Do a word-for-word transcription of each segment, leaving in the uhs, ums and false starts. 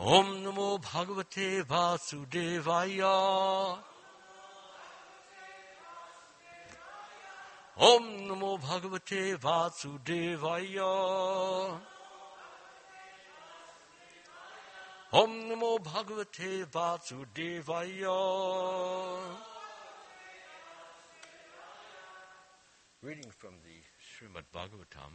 Om Namo Bhagavate Vasudevaya. Om Namo Bhagavate Vasudevaya. Om Namo Bhagavate Vasudevaya. Reading from the Srimad Bhagavatam,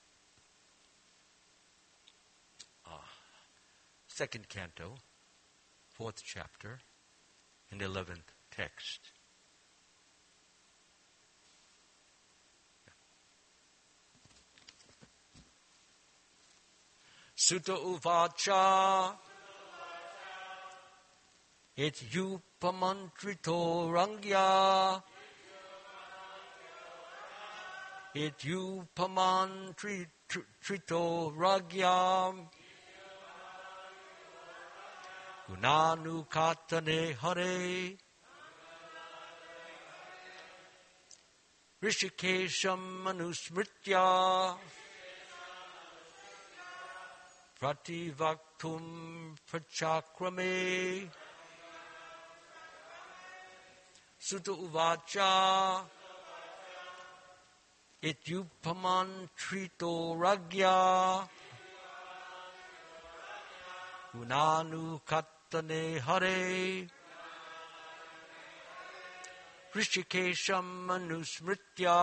ah, second canto, fourth chapter, and eleventh text. Sutta Uvacha Et Yupamantrito Rangya Et Yupamantrito Ragyam Gunanukatane Hare Rishikesham Manusmritya Prativaktum Prachakrame Sutta Uvacha Et Yupamantrito Ragya Gunanukatane Hare Rishikesham Manusmritya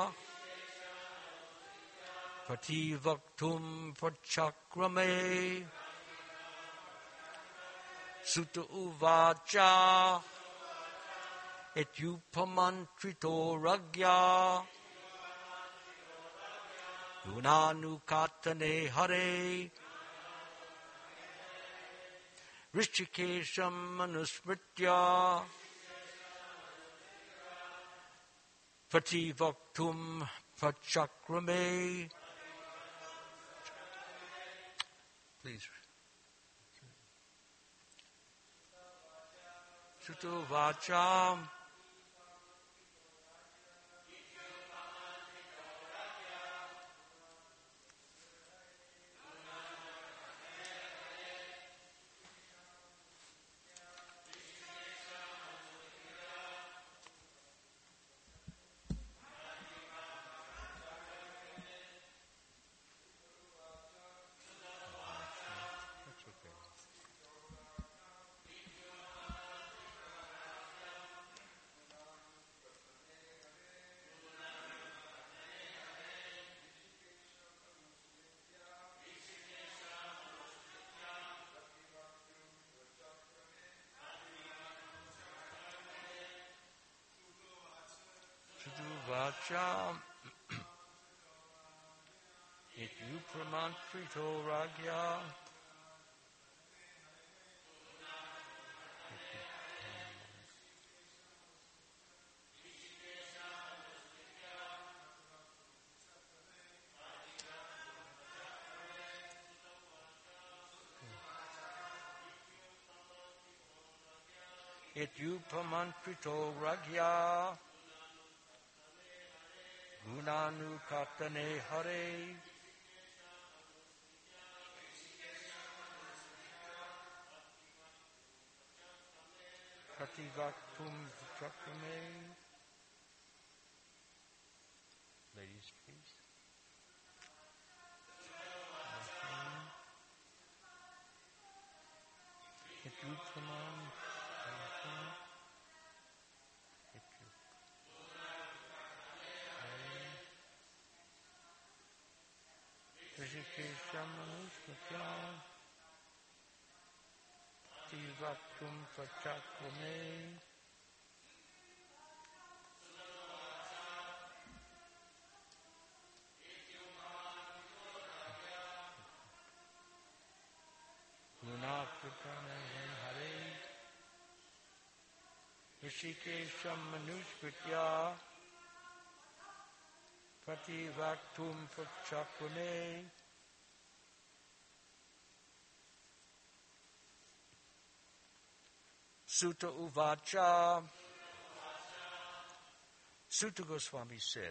Prativaktum Prachakrame Sutta Uvacha Et Yupamantrito Ragya Gunanukatane Hare Rishikesham Manusmritya Prativaktum Prachakrame. Please. Sutta Uvacha Vacha Et Yupamantrito Ragya Et Yupamantrito Ragya Gunanukatane Hare Prativaktum Prachakrame. Ladies, please. Et Yupaman Rishikesham Manusmritya Prativaktum Prachakrame Gunakatane Hare Rishikesham Manusmritya Prativaktum Prachakrame. Sutta Uvacha. Sutta Goswami said,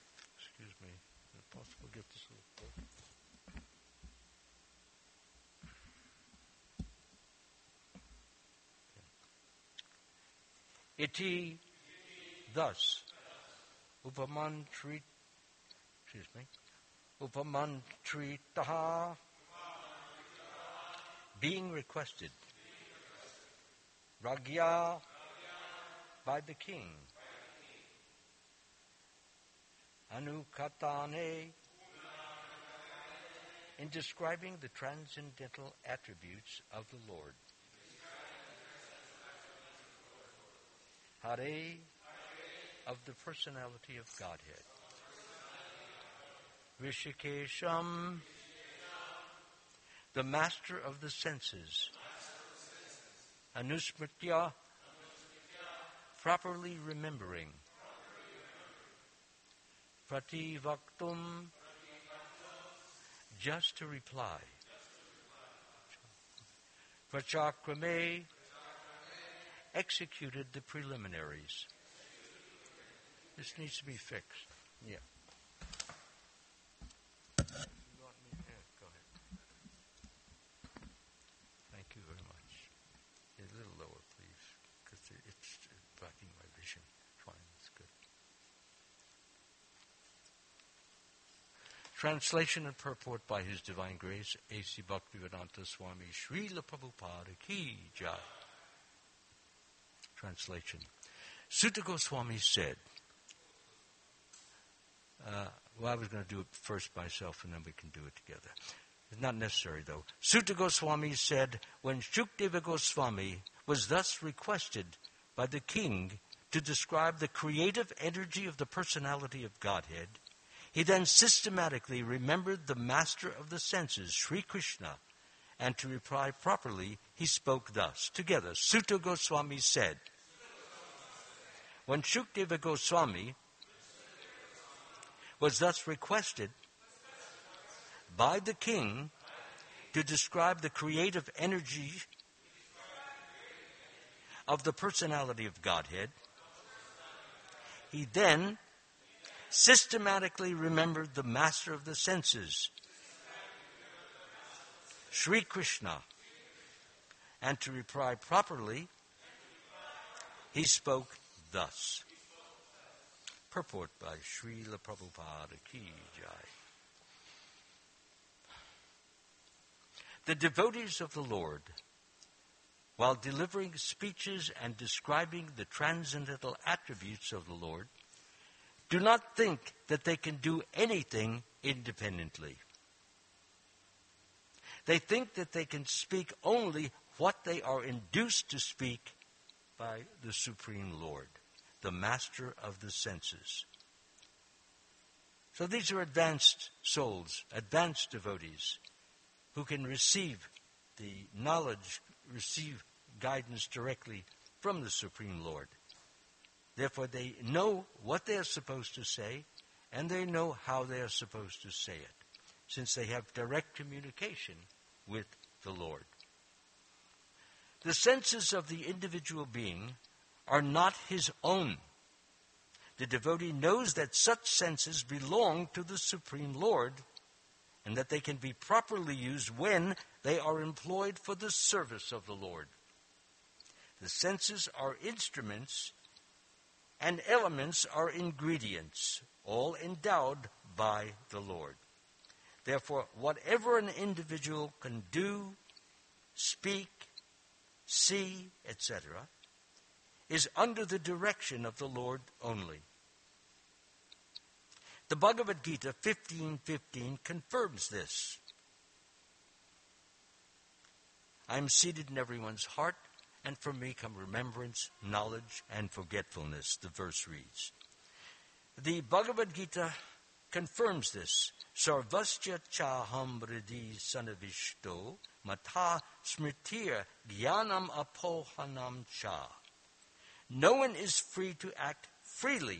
excuse me, is it possible to get this a little closer? Iti, thus, upamantri, excuse me, upamantritaha, being requested, ragya, by the king, anukatane, in describing the transcendental attributes of the Lord. Hare, of the personality of Godhead. Rishikesham, the master of the senses. Anusmritya, properly remembering. Prativaktum, just to reply. Prachakrame, executed the preliminaries. This needs to be fixed. Yeah. You want me? Yeah, go ahead. Thank you very much. A little lower, please, because it's blocking my vision. Fine, it's good. Translation and purport by His Divine Grace, A C Bhaktivedanta Swami Srila Prabhupada Ki Jai. Translation. Sutta Goswami said, uh, well, I was going to do it first myself and then we can do it together. It's not necessary, though. Sutta Goswami said, when Shukdeva Goswami was thus requested by the king to describe the creative energy of the personality of Godhead, he then systematically remembered the master of the senses, Sri Krishna, and to reply properly, he spoke thus. Together, Sutta Goswami said, when Shukdeva Goswami was thus requested by the king to describe the creative energy of the personality of Godhead, he then systematically remembered the master of the senses, Sri Krishna, and to reply properly, he spoke thus. Purport by Srila Prabhupada Ki Jai. The devotees of the Lord, while delivering speeches and describing the transcendental attributes of the Lord, do not think that they can do anything independently. They think that they can speak only what they are induced to speak by the Supreme Lord, the master of the senses. So these are advanced souls, advanced devotees, who can receive the knowledge, receive guidance directly from the Supreme Lord. Therefore, they know what they are supposed to say, and they know how they are supposed to say it, since they have direct communication with the Lord. The senses of the individual being are not his own. The devotee knows that such senses belong to the Supreme Lord, and that they can be properly used when they are employed for the service of the Lord. The senses are instruments, and elements are ingredients, all endowed by the Lord. Therefore, whatever an individual can do, speak, see, et cetera, is under the direction of the Lord only. The Bhagavad Gita fifteen fifteen confirms this. I am seated in everyone's heart, and from me come remembrance, knowledge, and forgetfulness, the verse reads. The Bhagavad Gita confirms this. Sarvasya chaham vriddhi sanavishto mata smritir jnanam apohanam cha. No one is free to act freely,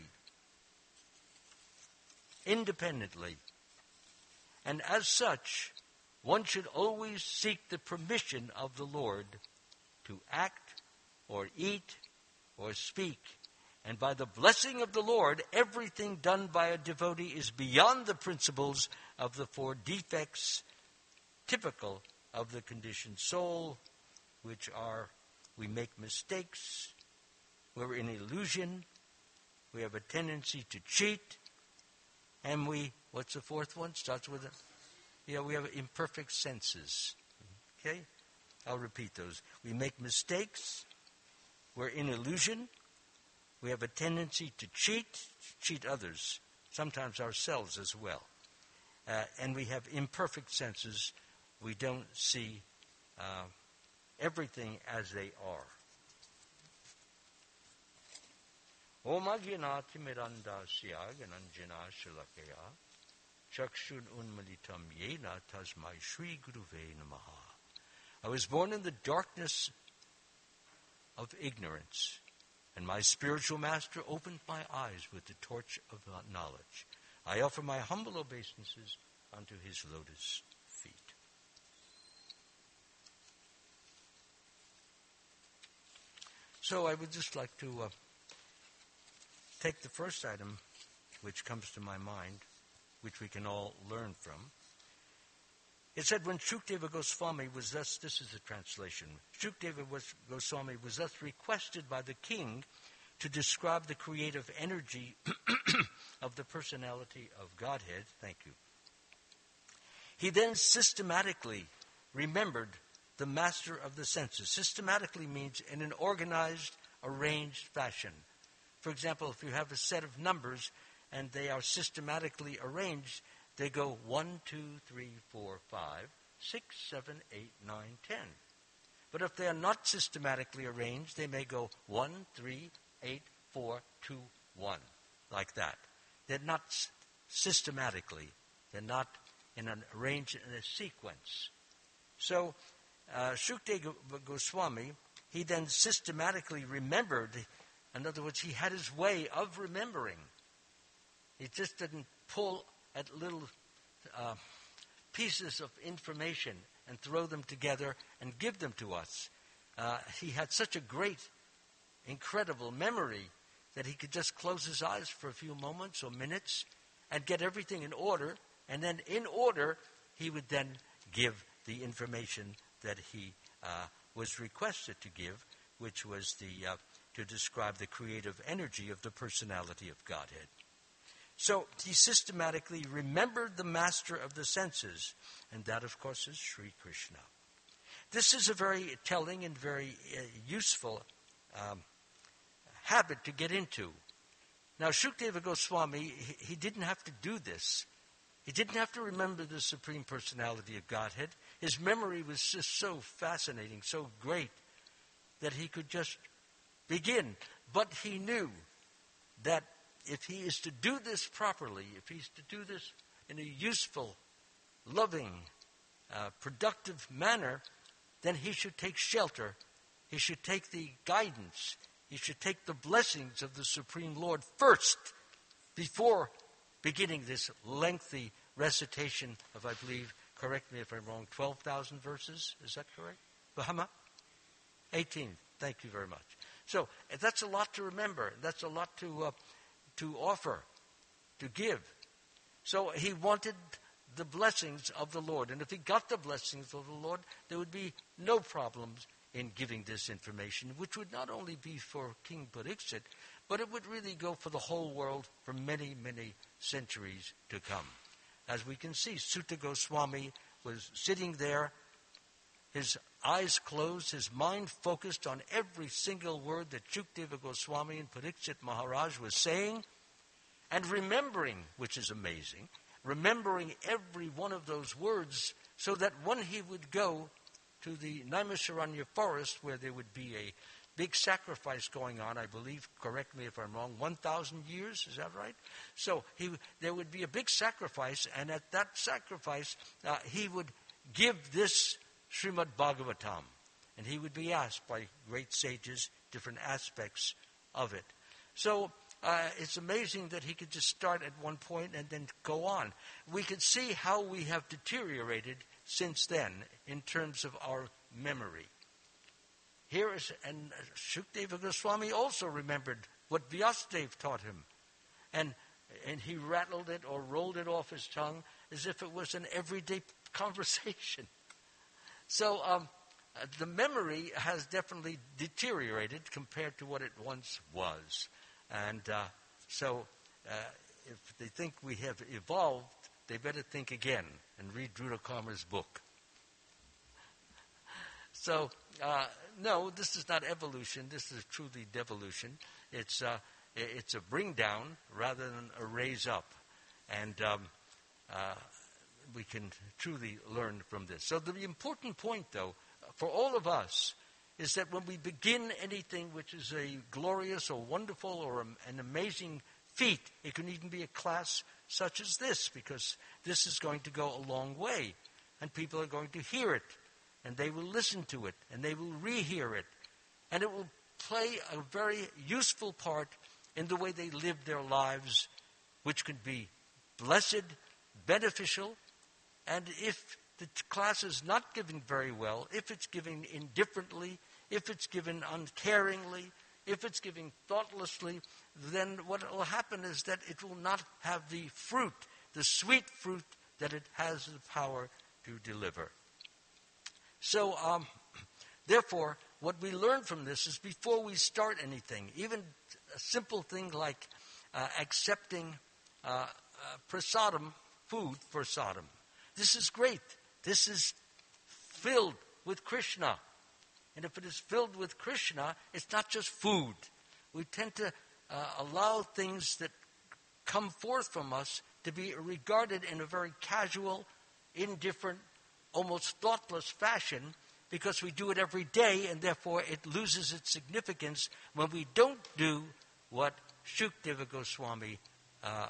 independently. And as such, one should always seek the permission of the Lord to act or eat or speak. And by the blessing of the Lord, everything done by a devotee is beyond the principles of the four defects typical of the conditioned soul, which are we make mistakes, we're in illusion, we have a tendency to cheat, and we, what's the fourth one? Starts with a, yeah, we have imperfect senses. Okay? I'll repeat those. We make mistakes, we're in illusion, we have a tendency to cheat, cheat others, sometimes ourselves as well. Uh, and we have imperfect senses. We don't see uh, everything as they are. Omaginati miranda siyagananjana shilakaya chakshun unmalitam yena tasmai shri guruve namaha. I was born in the darkness of ignorance, and my spiritual master opened my eyes with the torch of knowledge. I offer my humble obeisances unto his lotus feet. So I would just like to uh, take the first item which comes to my mind, which we can all learn from. It said, when Shukdeva Goswami was thus, this is the translation, Shukdeva was, Goswami was thus requested by the king to describe the creative energy of the personality of Godhead. Thank you. He then systematically remembered the master of the senses. Systematically means in an organized, arranged fashion. For example, if you have a set of numbers and they are systematically arranged, they go one, two, three, four, five, six, seven, eight, nine, ten. But if they are not systematically arranged, they may go one, three, eight, four, two, one, like that. They're not s- systematically. They're not in an arranged in a sequence. So, uh, Shukdeva Goswami, he then systematically remembered. In other words, he had his way of remembering. He just didn't pull at little uh, pieces of information and throw them together and give them to us. Uh, he had such a great, incredible memory that he could just close his eyes for a few moments or minutes and get everything in order, and then in order he would then give the information that he uh, was requested to give, which was the uh, to describe the creative energy of the personality of Godhead. So he systematically remembered the master of the senses, and that, of course, is Sri Krishna. This is a very telling and very uh, useful um, habit to get into. Now, Shukdeva Goswami, he, he didn't have to do this. He didn't have to remember the Supreme Personality of Godhead. His memory was just so fascinating, so great, that he could just begin. But he knew that if he is to do this properly, if he's to do this in a useful, loving, uh, productive manner, then he should take shelter. He should take the guidance. He should take the blessings of the Supreme Lord first, before beginning this lengthy recitation of, I believe, correct me if I'm wrong, twelve thousand verses. Is that correct? Bahama? eighteen. Thank you very much. So that's a lot to remember. That's a lot to uh, to offer, to give. So he wanted the blessings of the Lord. And if he got the blessings of the Lord, there would be no problems in giving this information, which would not only be for King Pariksit, but it would really go for the whole world for many, many centuries to come. As we can see, Sutta Goswami was sitting there, his eyes closed, his mind focused on every single word that Shukdeva Goswami and Pariksit Maharaj was saying, and remembering, which is amazing, remembering every one of those words, so that when he would go to the Naimisharanya forest, where there would be a big sacrifice going on, I believe, correct me if I'm wrong, one thousand years, is that right? So he, there would be a big sacrifice, and at that sacrifice, uh, he would give this Srimad Bhagavatam, and he would be asked by great sages different aspects of it. So uh, it's amazing that he could just start at one point and then go on. We could see how we have deteriorated since then in terms of our memory. Here is, and Shukdeva Goswami also remembered what Vyasadeva taught him, and and he rattled it or rolled it off his tongue as if it was an everyday conversation. So um, uh, the memory has definitely deteriorated compared to what it once was. And uh, so uh, if they think we have evolved, they better think again and read Rudolf Karmer's book. So, uh, no, this is not evolution. This is truly devolution. It's, uh, it's a bring down rather than a raise up. And um, uh, we can truly learn from this. So the important point, though, for all of us, is that when we begin anything which is a glorious or wonderful or a, an amazing feat, it can even be a class such as this, because this is going to go a long way, and people are going to hear it, and they will listen to it, and they will rehear it, and it will play a very useful part in the way they live their lives, which can be blessed, beneficial, and if the class is not given very well, if it's given indifferently, if it's given uncaringly, if it's given thoughtlessly, then what will happen is that it will not have the fruit, the sweet fruit that it has the power to deliver. So, um, therefore, what we learn from this is before we start anything, even a simple thing like uh, accepting uh, uh, prasadam, food for Sodom. This is great. This is filled with Krishna. And if it is filled with Krishna, it's not just food. We tend to uh, allow things that come forth from us to be regarded in a very casual, indifferent, almost thoughtless fashion, because we do it every day, and therefore it loses its significance when we don't do what Shukdeva Goswami uh,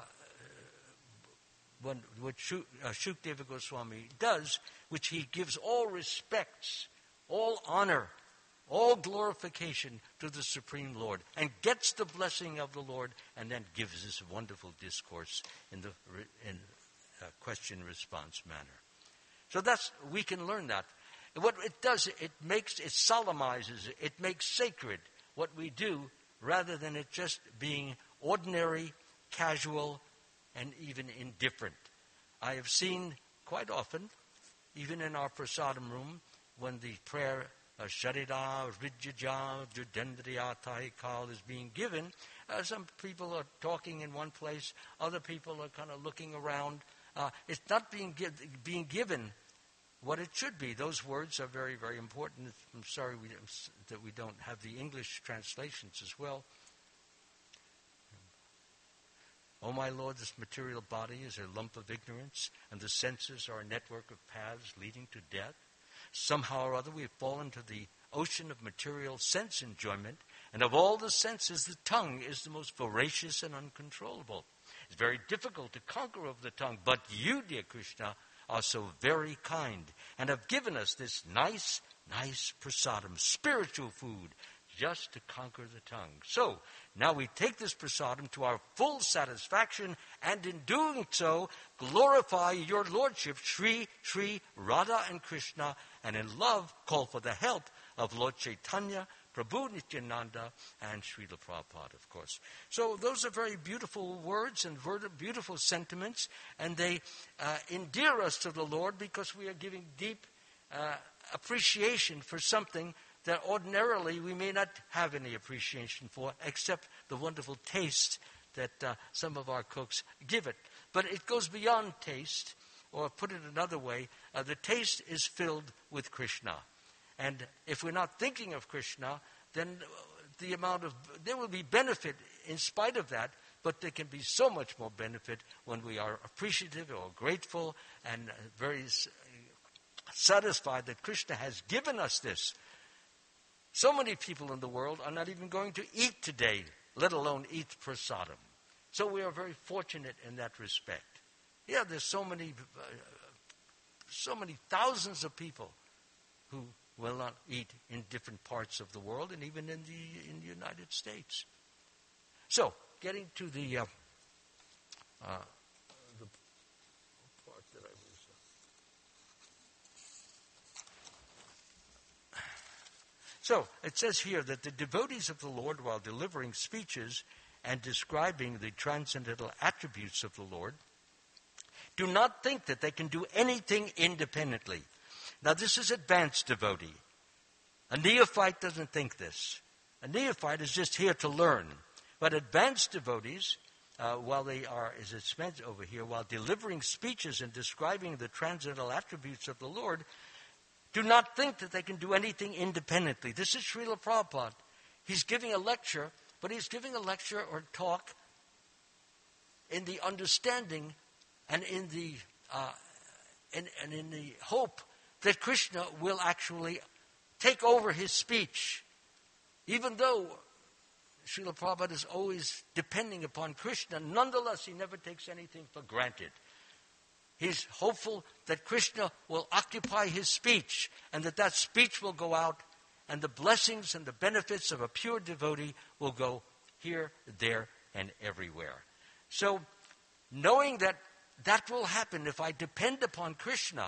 When, what Shuk, uh, Shukdeva Goswami does, which he gives all respects, all honor, all glorification to the Supreme Lord, and gets the blessing of the Lord, and then gives this wonderful discourse in the in uh, question-response manner. So that's we can learn that. What it does, it makes it solemnizes, it makes sacred what we do, rather than it just being ordinary, casual, and even indifferent. I have seen quite often, even in our prasadam room, when the prayer uh, Sharida, Rijja, Judendriya, Tahikal is being given, uh, some people are talking in one place, other people are kind of looking around. Uh, it's not being, give, being given what it should be. Those words are very, very important. I'm sorry we, that we don't have the English translations as well. O my Lord, this material body is a lump of ignorance, and the senses are a network of paths leading to death. Somehow or other we have fallen to the ocean of material sense enjoyment, and of all the senses, the tongue is the most voracious and uncontrollable. It's very difficult to conquer over the tongue, but you, dear Krishna, are so very kind, and have given us this nice, nice prasadam, spiritual food, just to conquer the tongue. So, now we take this prasadam to our full satisfaction, and in doing so, glorify your Lordship, Sri, Sri, Radha and Krishna, and in love call for the help of Lord Chaitanya, Prabhu Nityananda, and Srila Prabhupada, of course. So those are very beautiful words and beautiful sentiments, and they uh, endear us to the Lord because we are giving deep uh, appreciation for something that ordinarily we may not have any appreciation for, except the wonderful taste that uh, some of our cooks give it. But it goes beyond taste, or put it another way, uh, the taste is filled with Krishna. And if we're not thinking of Krishna, then the amount of, there will be benefit in spite of that, but there can be so much more benefit when we are appreciative or grateful and very satisfied that Krishna has given us this. So many people in the world are not even going to eat today, let alone eat prasadam. So we are very fortunate in that respect. Yeah, there's so many, uh, so many thousands of people who will not eat in different parts of the world, and even in the in the United States. So, getting to the uh, uh, the part that I was. Uh, So, it says here that the devotees of the Lord, while delivering speeches and describing the transcendental attributes of the Lord, do not think that they can do anything independently. Now, this is advanced devotee. A neophyte doesn't think this. A neophyte is just here to learn. But advanced devotees, uh, while they are, as it's meant over here, while delivering speeches and describing the transcendental attributes of the Lord, do not think that they can do anything independently. This is Srila Prabhupada. He's giving a lecture, but he's giving a lecture or talk in the understanding and in the uh, and, and in the hope that Krishna will actually take over his speech. Even though Srila Prabhupada is always depending upon Krishna, nonetheless he never takes anything for granted. He's hopeful that Krishna will occupy his speech and that that speech will go out and the blessings and the benefits of a pure devotee will go here, there, and everywhere. So, knowing that that will happen if I depend upon Krishna,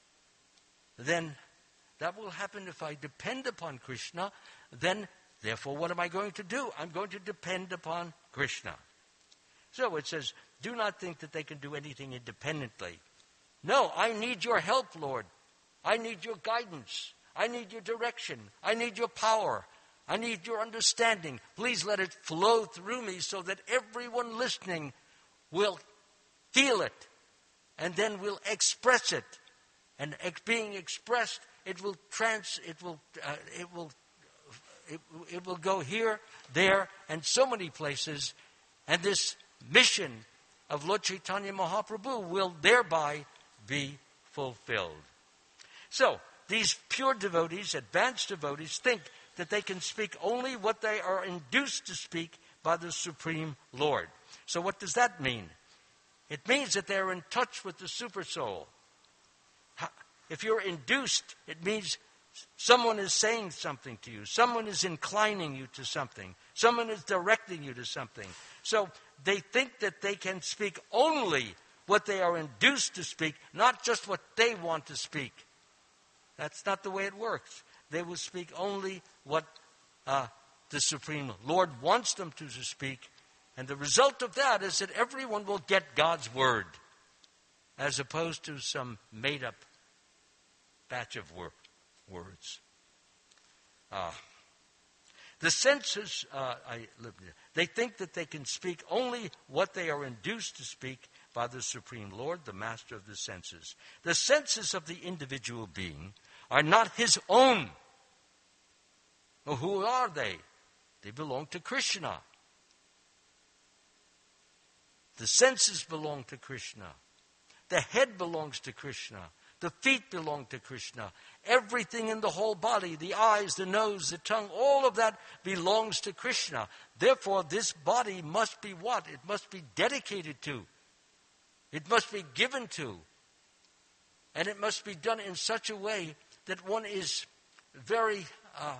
then that will happen if I depend upon Krishna, then therefore what am I going to do? I'm going to depend upon Krishna. So it says, do not think that they can do anything independently. No, I need your help, Lord. I need your guidance. I need your direction. I need your power. I need your understanding. Please let it flow through me so that everyone listening will feel it and then will express it. And ex- being expressed, it will trans. It will. Uh, it will. It, it will go here, there, and so many places. And this mission of Lord Chaitanya Mahaprabhu will thereby be fulfilled. So, these pure devotees, advanced devotees, think that they can speak only what they are induced to speak by the Supreme Lord. So what does that mean? It means that they're in touch with the Super Soul. If you're induced, it means someone is saying something to you. Someone is inclining you to something. Someone is directing you to something. So they think that they can speak only what they are induced to speak, not just what they want to speak. That's not the way it works. They will speak only what uh, the Supreme Lord wants them to speak. And the result of that is that everyone will get God's word, as opposed to some made-up batch of wor- words. Uh, the senses, uh, I, they think that they can speak only what they are induced to speak by the Supreme Lord, the master of the senses. The senses of the individual being are not his own. Well, who are they? They belong to Krishna. The senses belong to Krishna. The head belongs to Krishna. The feet belong to Krishna. Everything in the whole body, the eyes, the nose, the tongue, all of that belongs to Krishna. Therefore, this body must be what? It must be dedicated to. It must be given to. And it must be done in such a way that one is very, uh,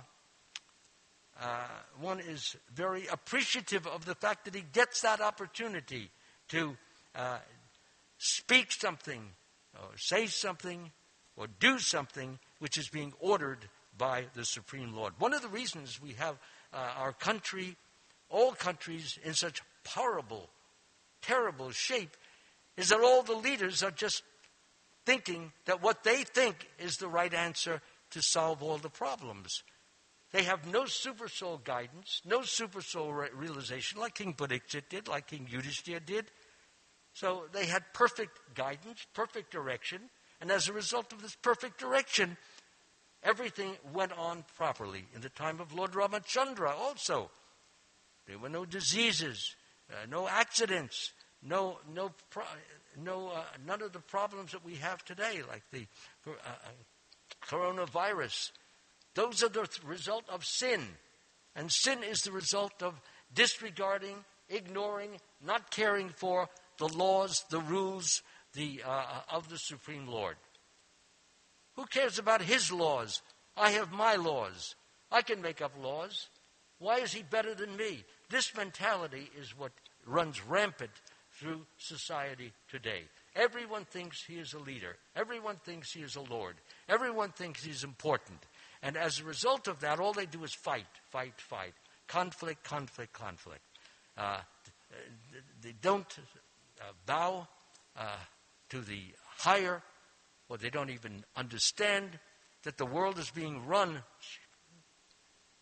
uh, one is very appreciative of the fact that he gets that opportunity to uh, speak something, or say something, or do something which is being ordered by the Supreme Lord. One of the reasons we have uh, our country, all countries, in such horrible, terrible shape is that all the leaders are just thinking that what they think is the right answer to solve all the problems. They have no super soul guidance, no super soul re- realization like King Pariksit did, like King Yudhishthira did. So they had perfect guidance, perfect direction, and as a result of this perfect direction, everything went on properly. In the time of Lord Ramachandra also, there were no diseases, uh, no accidents, no no pro- no uh, none of the problems that we have today, like the uh, coronavirus. Those are the th- result of sin, and sin is the result of disregarding, ignoring, not caring for the laws, the rules the uh, of the Supreme Lord. Who cares about his laws? I have my laws. I can make up laws. Why is he better than me? This mentality is what runs rampant through society today. Everyone thinks he is a leader. Everyone thinks he is a lord. Everyone thinks he's important. And as a result of that, all they do is fight, fight, fight. Conflict, conflict, conflict. Uh, they don't uh, bow uh, to the higher, or they don't even understand that the world is being run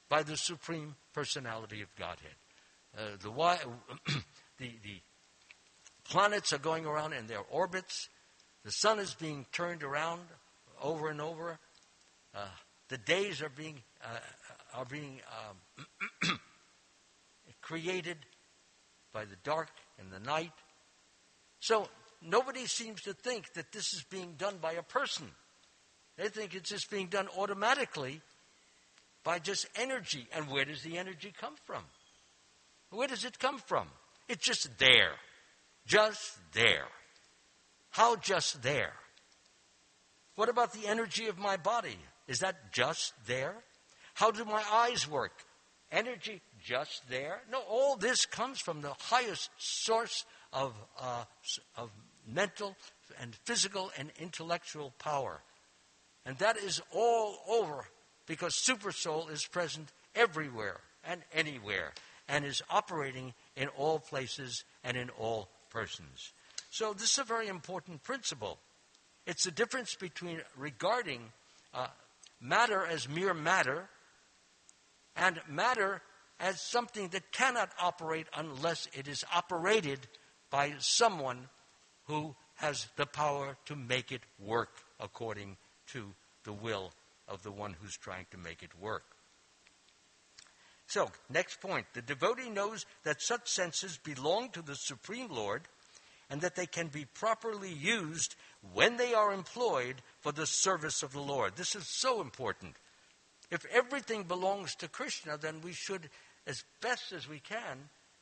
by the Supreme Personality of Godhead. Uh, the, why, the, the planets are going around in their orbits. The sun is being turned around over and over. Uh, the days are being uh, are being um, created by the dark and the night. So nobody seems to think that this is being done by a person. They think it's just being done automatically by just energy. And where does the energy come from? Where does it come from? It's just there. Just there. How just there? What about the energy of my body? Is that just there? How do my eyes work? Energy just there? No, all this comes from the highest source of, uh, of mental and physical and intellectual power. And that is all over because Supersoul is present everywhere and anywhere and is operating in all places and in all persons. So this is a very important principle. It's the difference between regarding uh, matter as mere matter and matter as something that cannot operate unless it is operated by someone who has the power to make it work according to the will of the one who's trying to make it work. So, next point. The devotee knows that such senses belong to the Supreme Lord and that they can be properly used when they are employed for the service of the Lord. This is so important. If everything belongs to Krishna, then we should, as best as we can,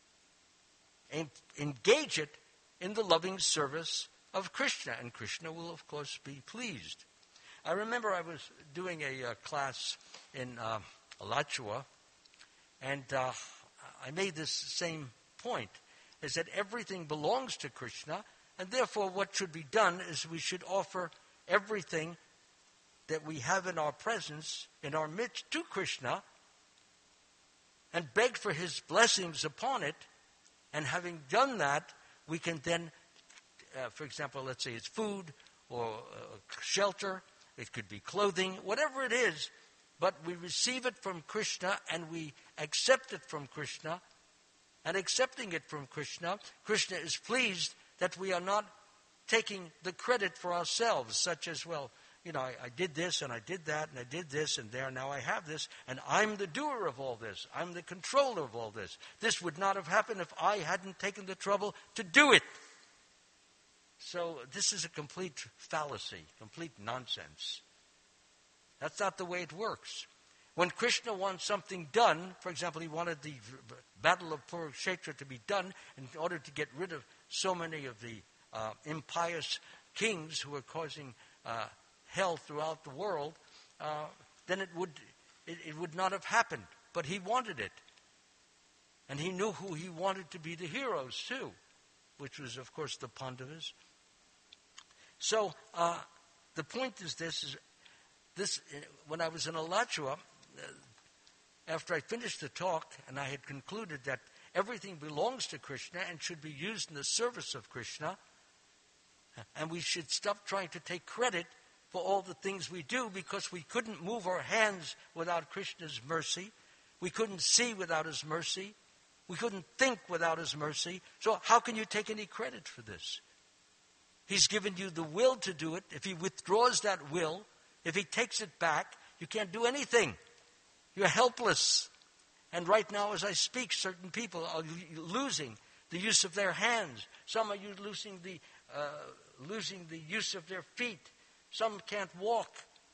en- engage it in the loving service of Krishna. And Krishna will, of course, be pleased. I remember I was doing a uh, class in uh, Alachua, and uh, I made this same point, is that everything belongs to Krishna, and therefore what should be done is we should offer everything that we have in our presence, in our midst, to Krishna, and beg for his blessings upon it, and having done that, we can then, uh, for example, let's say it's food or uh, shelter, it could be clothing, whatever it is, but we receive it from Krishna and we accept it from Krishna, and accepting it from Krishna, Krishna is pleased that we are not taking the credit for ourselves, such as, well, you know, I, I did this and I did that and I did this and there, now I have this, and I'm the doer of all this. I'm the controller of all this. This would not have happened if I hadn't taken the trouble to do it. So this is a complete fallacy, complete nonsense. That's not the way it works. When Krishna wants something done, for example, he wanted the Battle of Kurukshetra to be done in order to get rid of so many of the uh, impious kings who were causing uh, hell throughout the world, uh, then it would it, it would not have happened. But he wanted it. And he knew who he wanted to be the heroes too, which was, of course, the Pandavas. So uh, the point is this, is this when I was in Alachua, uh, after I finished the talk and I had concluded that everything belongs to Krishna and should be used in the service of Krishna, and we should stop trying to take credit for all the things we do, because we couldn't move our hands without Krishna's mercy. We couldn't see without his mercy. We couldn't think without his mercy. So how can you take any credit for this? He's given you the will to do it. If he withdraws that will, if he takes it back, you can't do anything. You're helpless. And right now, as I speak, certain people are losing the use of their hands. Some are losing the uh, losing the use of their feet. Some can't walk.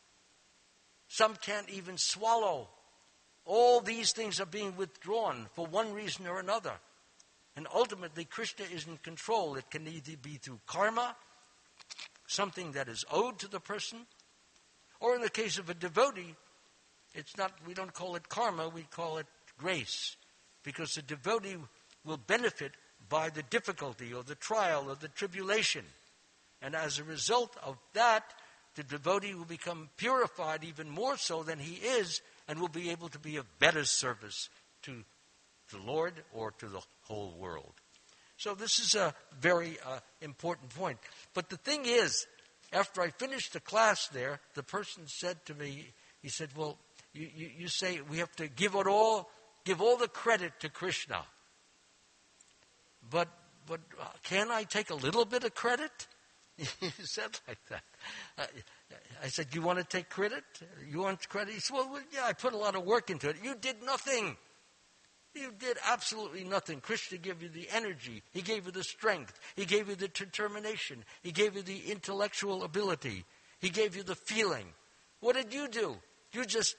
Some can't even swallow. All these things are being withdrawn for one reason or another. And ultimately, Krishna is in control. It can either be through karma, something that is owed to the person, or in the case of a devotee, it's not, we don't call it karma, we call it grace. Because the devotee will benefit by the difficulty or the trial or the tribulation. And as a result of that, the devotee will become purified even more so than he is, and will be able to be of better service to the Lord or to the whole world. So this is a very uh, important point. But the thing is, after I finished the class there, the person said to me, he said, well, you, you, you say we have to give it all, give all the credit to Krishna. But, but uh, can I take a little bit of credit? He said like that. Uh, I said, you want to take credit? You want credit? He said, well, well, yeah, I put a lot of work into it. You did nothing. You did absolutely nothing. Krishna gave you the energy. He gave you the strength. He gave you the determination. He gave you the intellectual ability. He gave you the feeling. What did you do? You just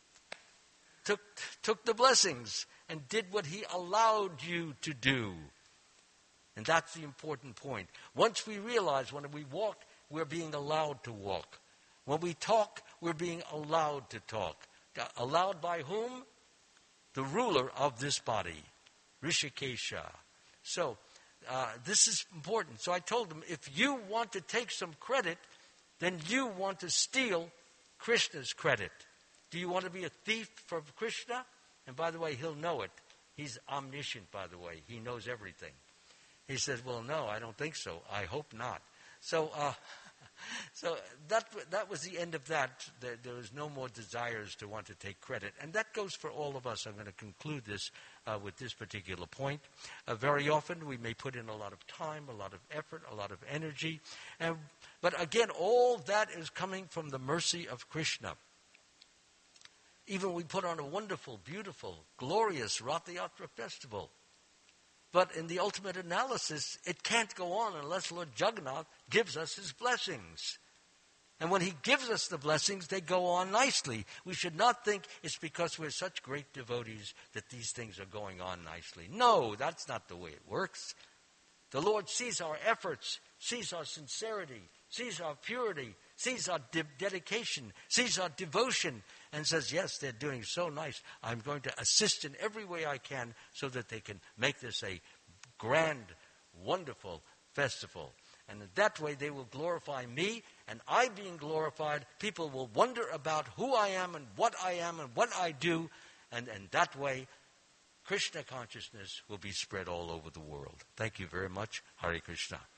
took, took the blessings and did what he allowed you to do. And that's the important point. Once we realize when we walk, we're being allowed to walk. When we talk, we're being allowed to talk. Allowed by whom? The ruler of this body, Rishikesha. So, uh, this is important. So I told him, if you want to take some credit, then you want to steal Krishna's credit. Do you want to be a thief for Krishna? And by the way, he'll know it. He's omniscient, by the way. He knows everything. He says, well, no, I don't think so. I hope not. So, uh, so that that was the end of that. There, there was no more desires to want to take credit. And that goes for all of us. I'm going to conclude this uh, with this particular point. Uh, very often we may put in a lot of time, a lot of effort, a lot of energy. And, but again, all that is coming from the mercy of Krishna. Even we put on a wonderful, beautiful, glorious Rath Yatra festival. But in the ultimate analysis, it can't go on unless Lord Jagannath gives us his blessings. And when he gives us the blessings, they go on nicely. We should not think it's because we're such great devotees that these things are going on nicely. No, that's not the way it works. The Lord sees our efforts, sees our sincerity, sees our purity, sees our de- dedication, sees our devotion, and says, yes, they're doing so nice. I'm going to assist in every way I can so that they can make this a grand, wonderful festival. And in that way, they will glorify me, and I being glorified, people will wonder about who I am and what I am and what I do, and in that way, Krishna consciousness will be spread all over the world. Thank you very much. Hare Krishna.